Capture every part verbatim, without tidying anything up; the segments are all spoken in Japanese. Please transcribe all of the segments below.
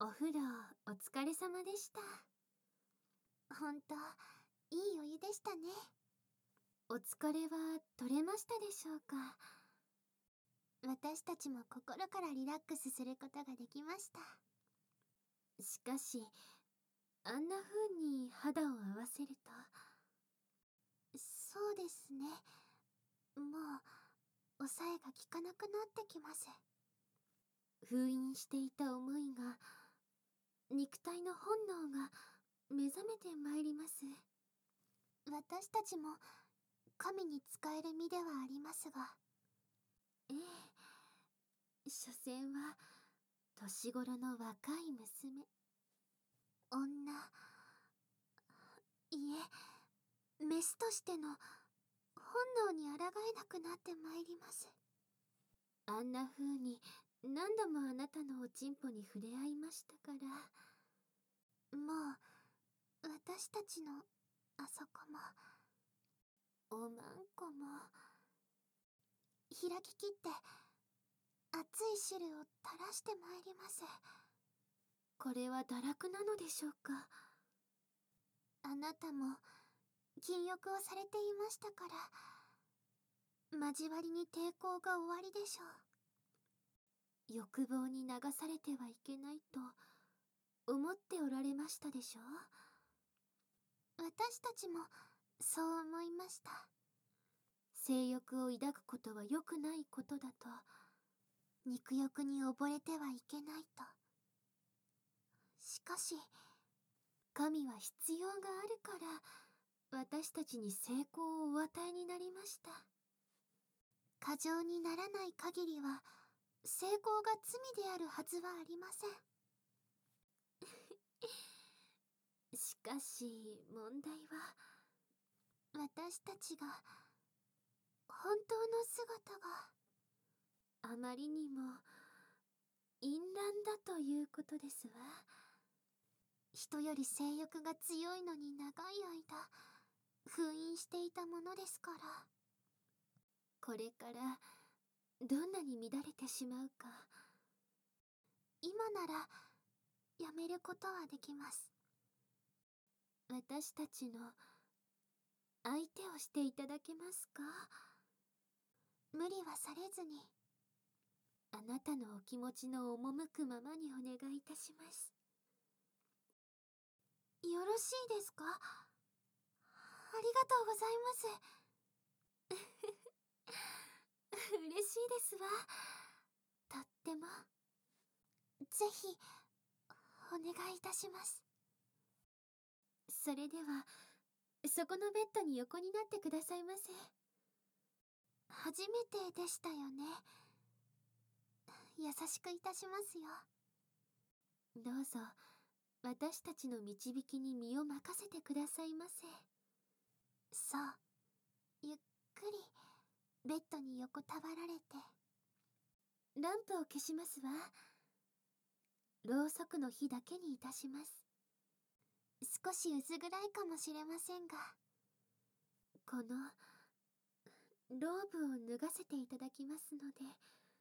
お風呂お疲れ様でした。 ほんと、いいお湯でしたね。 お疲れは取れましたでしょうか？ 私たちも心からリラックスすることができました。 しかし、あんな風に肌を合わせると。 そうですね。もう、抑えが効かなくなってきます。 封印していた思いが、肉体の本能が目覚めてまいります。 私たちも、神に仕える身ではありますが。 ええ、所詮は、年頃の若い娘。 女、いえ、メスとしての本能に抗えなくなってまいります。 あんな風に何度もあなたのおちんぽに触れ合いましたから。 もう、私たちのあそこも、おまんこも、開ききって熱い汁を垂らしてまいります。 これは堕落なのでしょうか？ あなたも禁欲をされていましたから、交わりに抵抗がおありでしょう。欲望に流されてはいけないと思っておられましたでしょう？ 私たちもそう思いました。 性欲を抱くことは良くないことだと。 肉欲に溺れてはいけないと。しかし、 神は必要があるから私たちに成功をお与えになりました。 過剰にならない限りは成功が罪であるはずはありません。 しかし問題は、 私たちが本当の姿があまりにも淫乱だということですわ。 人より性欲が強いのに長い間封印していたものですから。 これからどんなに乱れてしまうか。 今ならやめることはできます。 私たちの相手をしていただけますか？ 無理はされずに。 あなたのお気持ちの赴くままにお願いいたします。 よろしいですか？ありがとうございます。 嬉しいですわ。とっても。 ぜひ、お願いいたします。 それでは、そこのベッドに横になってくださいませ。 初めてでしたよね。優しくいたしますよ。 どうぞ、私たちの導きに身を任せてくださいませ。 そう。ゆっくり、ベッドに横たわられて。 ランプを消しますわ。ろうそくの火だけにいたします。 少し薄暗いかもしれませんが。 この、ローブを脱がせていただきますので、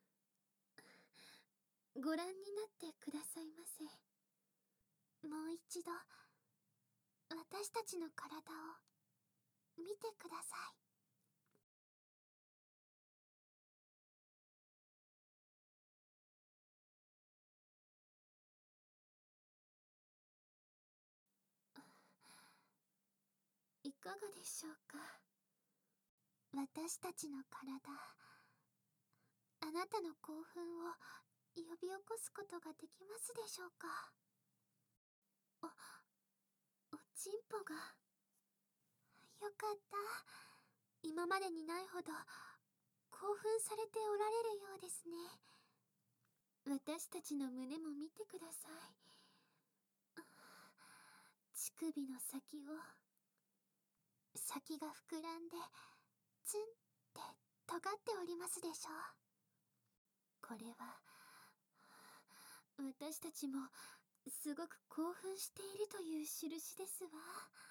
ご覧になってくださいませ。 もう一度、私たちの体を見てください。 いかがでしょうか？ 私たちの体、あなたの興奮を呼び起こすことができますでしょうか？ お、おちんぽが。 よかった。今までにないほど興奮されておられるようですね。 私たちの胸も見てください。乳首の先を。 先が膨らんで、ツンって尖っておりますでしょう。 これは、私たちもすごく興奮しているという印ですわ。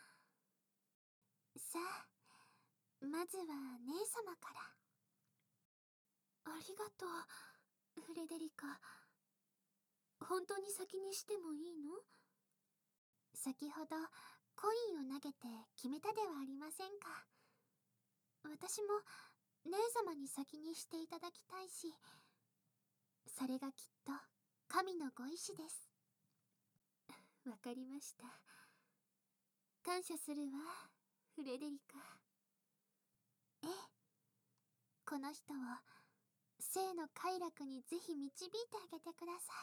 さあ、まずは姉様から。 ありがとう、フレデリカ。本本当に先にしてもいいの？ 先ほどコインを投げて決めたではありませんか。私も姉様に先にしていただきたいし、それがきっと神のご意志です。 わかりました。感謝するわ、フレデリカ。 ええ、この人を生の快楽にぜひ導いてあげてくださ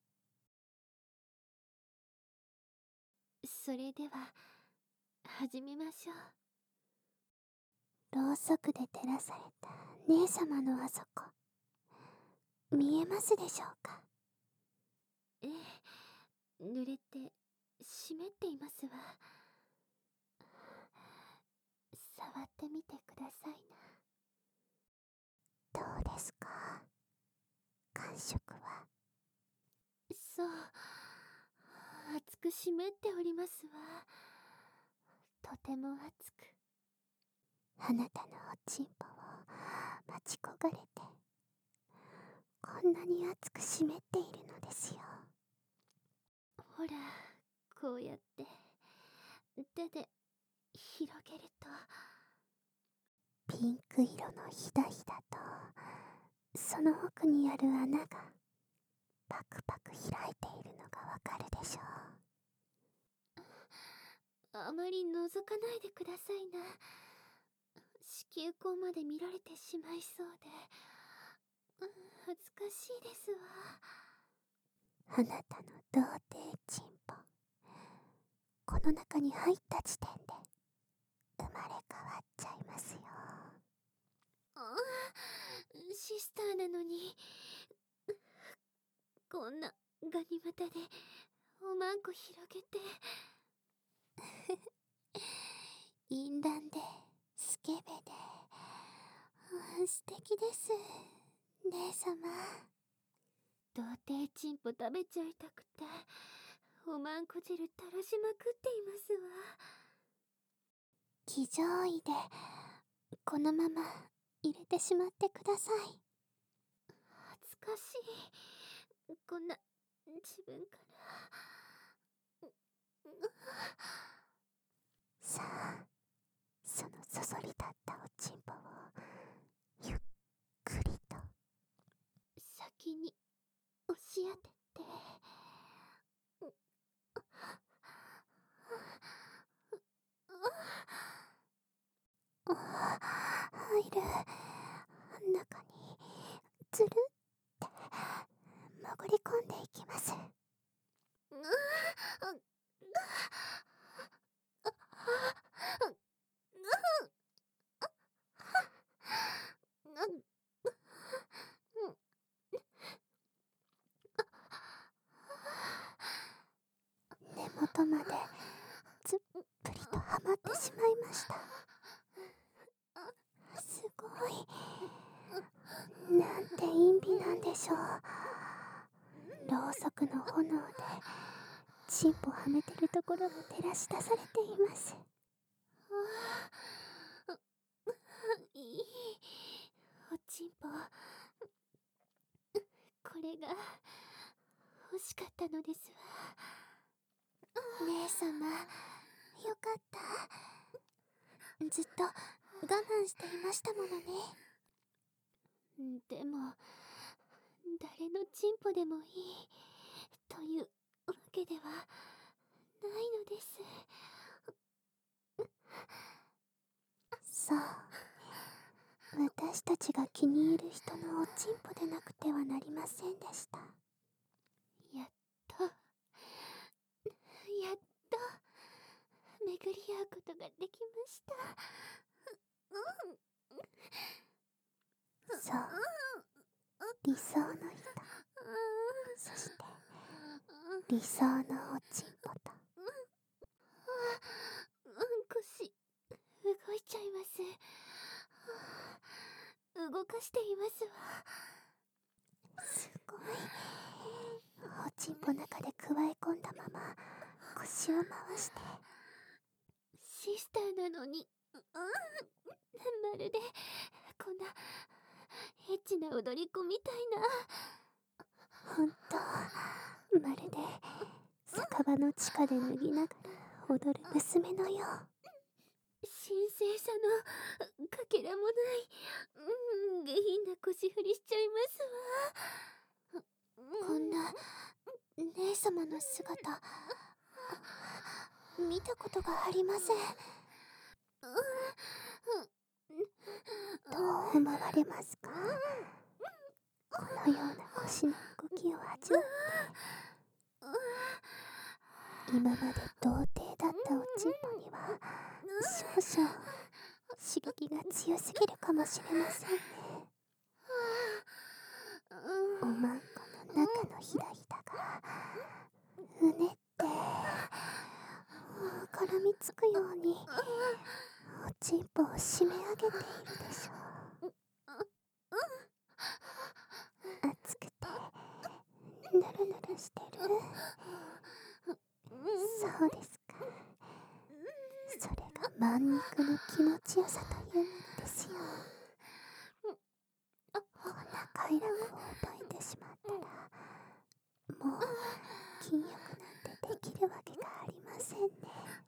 い。それでは始めましょう。ろうそくで照らされた姉様のあそこ、見えますでしょうか？ ええ、濡れて湿っていますわ。 触ってみてくださいな。どうですか、感触は？ そう、熱く湿っておりますわ。とても熱く。 あなたのおちんぽを待ち焦がれて、こんなに熱く湿っているのですよ。 ほら、こうやって手で広げると、 ピンク色のひだひだと、その奥にある穴がパクパク開いているのがわかるでしょう。 あまり覗かないでくださいな。子宮口まで見られてしまいそうで、恥ずかしいですわ。 あなたの童貞チンポ、この中に入った時点で生まれ変わっちゃいますよ。 あ、シスターなのに、こんなガニ股でおまんこ広げて。 淫乱でスケベで、うん、素敵です、姉様。 童貞チンポ食べちゃいたくて、おまんこ汁垂らしまくっていますわ。 騎乗位でこのまま入れてしまってください。 恥ずかしい、こんな自分から。 さあ、そのそそり立ったおちんぽをゆっくりと先に押し当てて。 入る。中につるって潜り込んでいきます。根元までつっぷりとはまってしまいました。すごい。なんて陰美なんでしょう。ろうそくの炎でチンポはめてるところが照らし出されています。 いいおちんぽ。これが欲しかったのですわ。 姉様、よかった。ずっと我慢していましたものね。 でも、誰のチンポでもいいというわけではないのです。 そう、私たちが気に入る人のおちんぽでなくてはなりませんでした。 やっと、やっと巡り合うことができました。 そう、理想の人、そして理想のおちんぽと。 腰動いちゃいます。動かしていますわ。 すごい。おちんぽ中でくわえ込んだまま腰を回して。 シスターなのに、まるでこんなエッチな踊り子みたいな。 ほんとまるで酒場の地下で脱ぎながら踊る娘のよう。 神聖さのかけらもない、うん、下品な腰振りしちゃいますわ。 こんな姉様の姿見たことがありません。どう思われますか？このような腰の動きを味わって、今まで童貞だったおちんぽには少々刺激が強すぎるかもしれませんね。おまんこの中のひだひだがうねって絡みつくようにおちんぽを締め上げているでしょう。熱くてぬるぬるしてる。そうですか。それが万肉の気持ちよさというものですよ。こんな快楽を覚えてしまったらもう禁欲なんてできるわけがありませんね。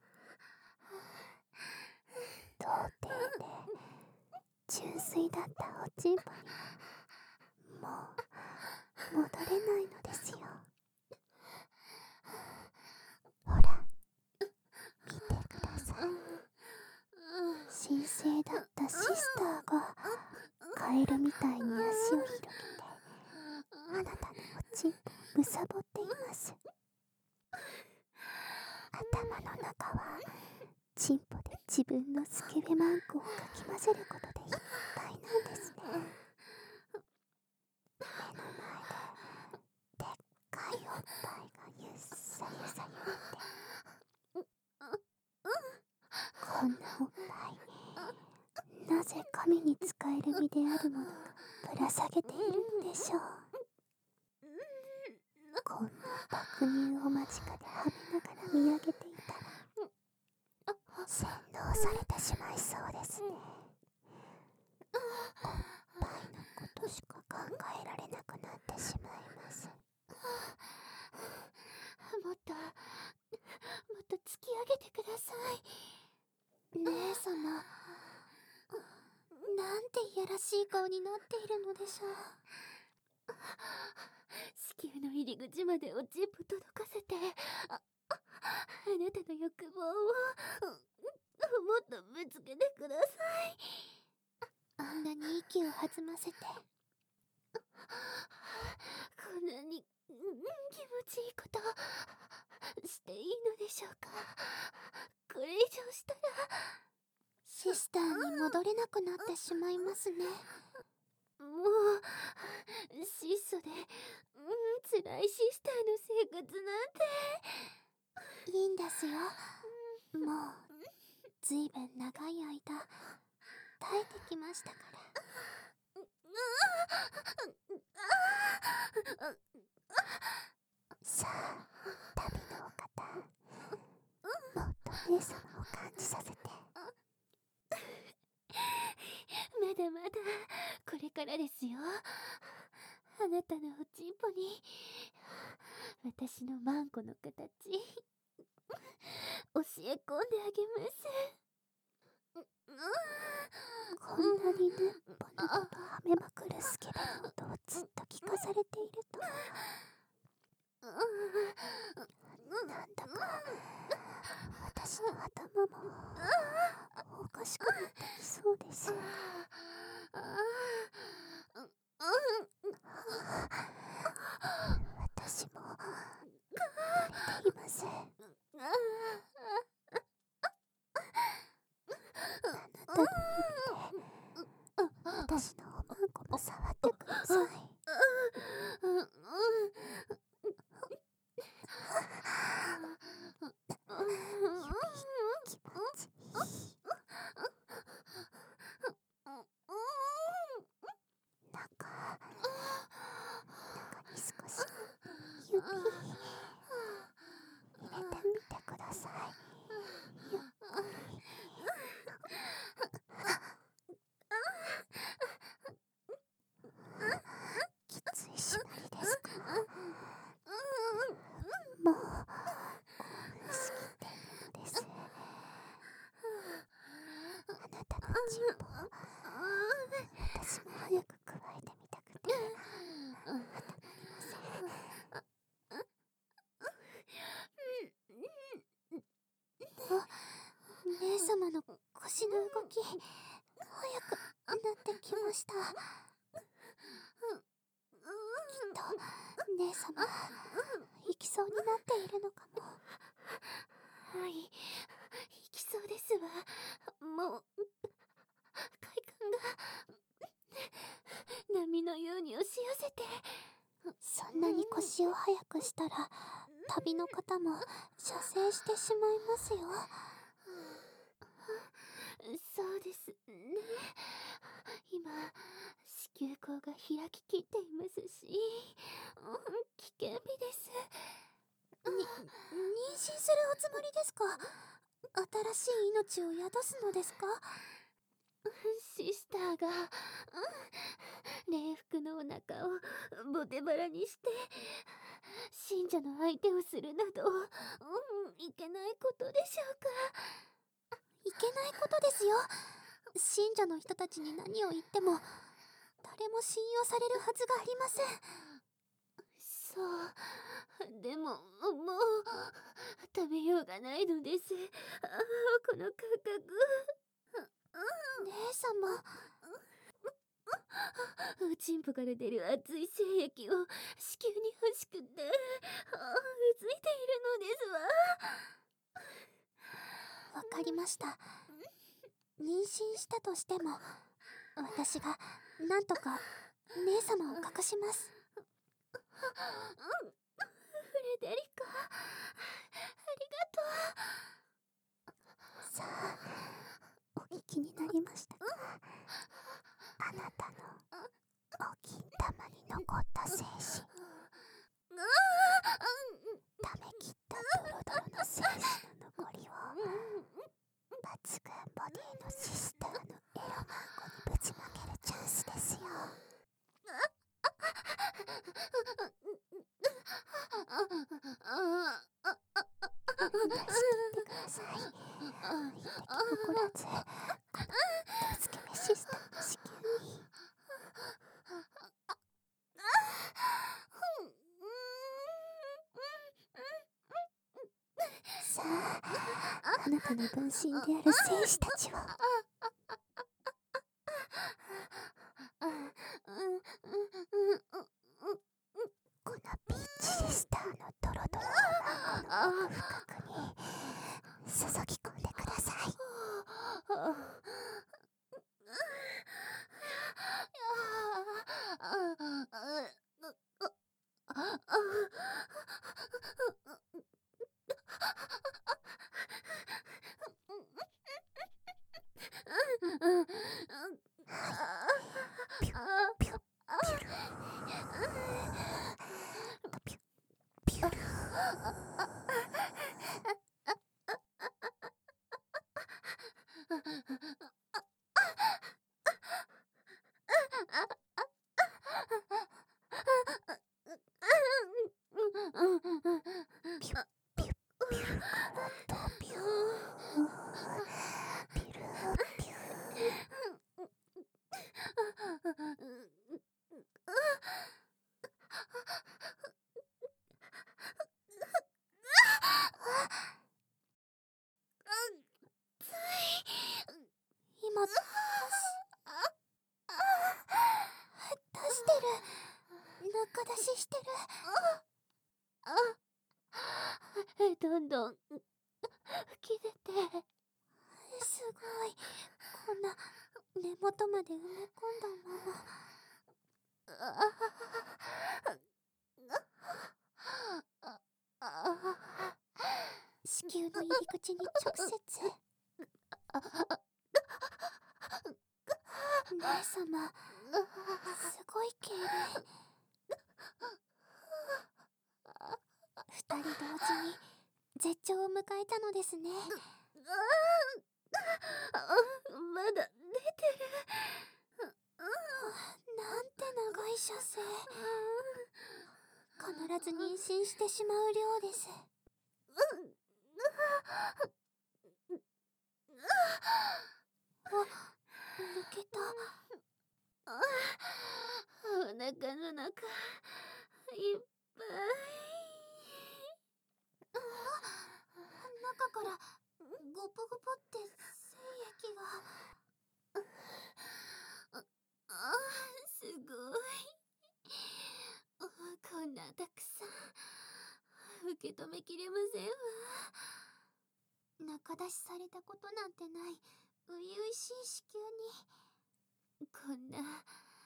童貞で純粋だったおちんぽにもう戻れないのですよ。ほら見てください。神聖だったシスターがカエルみたいに足を広げてあなたのおちんぽをむさぼっています。頭の中はチンポで自分のスケベマンコをかき混ぜることでいっぱいなんですね。目の前ででっかいおっぱいがゆっさゆさゆいて、こんなおっぱいなぜ神に仕える身であるものがぶら下げているのでしょう。こんな爆乳を間近ではめながら見上げていたら洗脳されてしまいそうですね。おっぱいのことしか考えられなくなってしまいます。 もっともっと突き上げてください。 姉様、なんていやらしい顔になっているのでしょう。 子宮の入り口までおちんぽ届かせて、あ、あ、あなたの欲望をもっとぶつけてください。 あんなに息を弾ませて、 こんなに、うん、気持ちいいことしていいのでしょうか。これ以上したらシスターに戻れなくなってしまいますね。 もう質素で、うん、辛いシスターの生活なんていいんですよ。もうずいぶん長い間耐えてきましたから。さあ、旅のお方、もっと姉様を感じさせて。 まだまだこれからですよ。あなたのおちんぽに私のマンコの形教え込んであげます。 こんなにぬっぽぬぽとはめまくるスケベの音をずっと聞かされていると、なんだか私の頭もおかしくなってきそうです。私も慣れていません。あなたの指で私のおまんこも触ってください。指気持ちいい。中中に少し指入れてみてください。ゆっくり。きつい縛りですか？ 動き速くなってきました。きっと姉様行きそうになっているのかも。 はい、行きそうですわ。もう快感が波のように押し寄せて。 そんなに腰を速くしたら旅の方も射精してしまいますよ。 そうですね。今子宮口が開ききっていますし、うん、危険日です。 に妊娠するおつもりですか？新しい命を宿すのですか？ シスターが、うん、礼服のお腹をボテバラにして信者の相手をするなど、うん、いけないことでしょうか。 いけないことですよ。信者の人たちに何を言っても誰も信用されるはずがありません。 そう、でももう食べようがないのです。ああ、この感覚。 姉様、 おちんぽから出る熱い精液を子宮に欲しくて、ああ、うずいているのですわ。 わかりました。妊娠したとしても私がなんとか姉様を隠します。 うん、フレデリカ、ありがとう。 さあ、お聞きになりましたか？あなたのお金玉に残った精子、溜め切ったドロドロの精子の残りを抜群ボディのシスターのエロマンコにぶちまけるチャンスですよ。出し切ってください。一滴残らずこのドスケベシスターの子宮に。さあ、あなたの分身である戦士たちを。このビーチシスターのドロドロをこの奥深くに注ぎ込んでください。ピュッピュッピュルピュッピュル。ピュッピュッピュルからとピューピュルピュ今出し出してる。ぬか出ししてる。 どんどん吹き出て。 すごい。こんな根元まで埋め込んだまま。子宮の入り口に直接。姉様、すごい経験。二人同時に絶頂を迎えたのですね。 まだ出てる。 なんて長い射精。必ず妊娠してしまう量です。あ、抜けた。 お腹の中いっぱい。 中からゴポゴポって精液が。 受け止めきれませんわ。 仲出しされたことなんてない初々しい子宮にこんな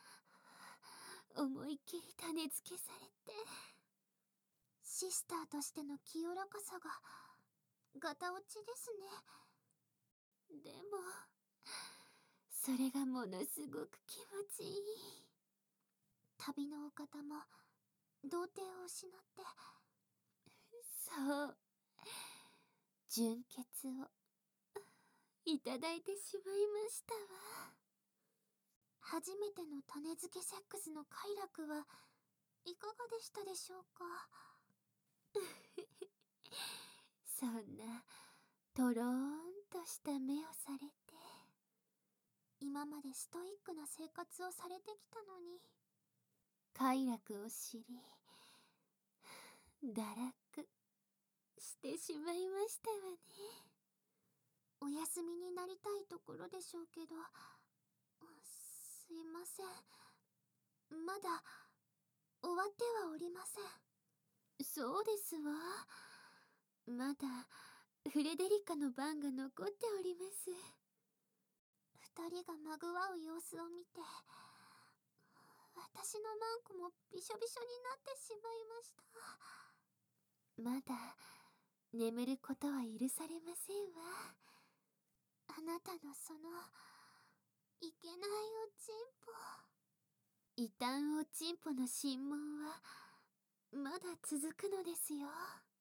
思いっきり種付けされて、 シスターとしての清らかさがガタ落ちですね。 でもそれがものすごく気持ちいい。 旅のお方も童貞を失って、 そう、純血をいただいてしまいましたわ。 初めての種付けセックスの快楽はいかがでしたでしょうか。 そんなとろーんとした目をされて、 今までストイックな生活をされてきたのに、 快楽を知り堕落してしまいましたわね。 お休みになりたいところでしょうけど、すいません、まだ終わってはおりません。 そうですわ。まだフレデリカの番が残っております。 二人がまぐわう様子を見て、私のマンコもびしょびしょになってしまいました。 まだ眠ることは許されませんわ。 あなたのそのいけないおちんぽ、 異端おちんぽの審問はまだ続くのですよ。